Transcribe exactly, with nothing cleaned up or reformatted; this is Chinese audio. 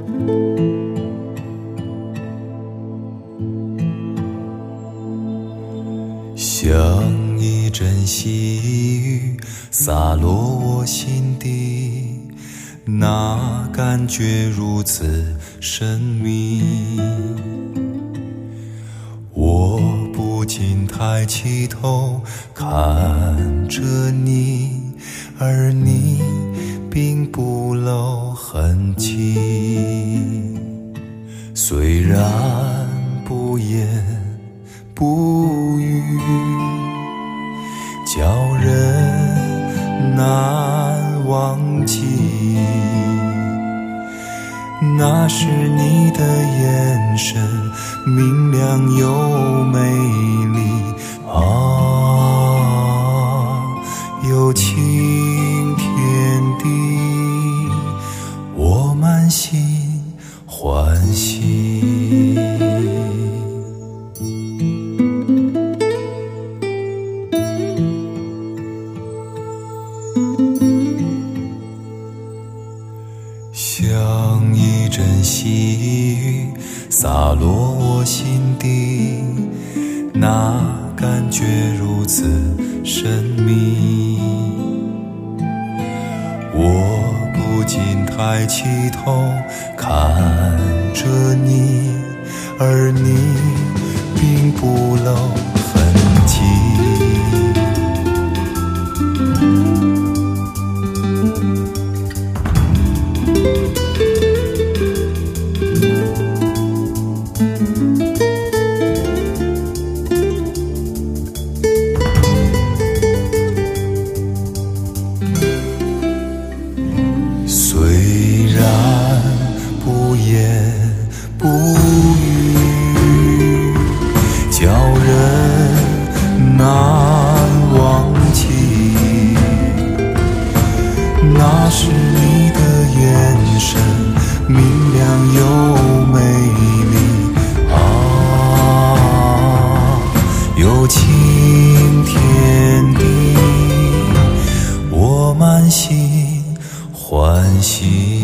像一阵细雨洒落我心底，那感觉如此神秘。我不禁抬起头看着你，而你并不露痕迹。虽然不言不语，叫人难忘记，那是你的眼神，明亮又美丽啊，有情天地，我满心欢喜。像一阵细雨洒落我心底，那感觉如此神秘。我不禁抬起头看着你，而你并不露痕迹。虽然不言不语，叫人难忘记，那是你的眼神，明亮又美丽啊，有情天地，我满心欢喜。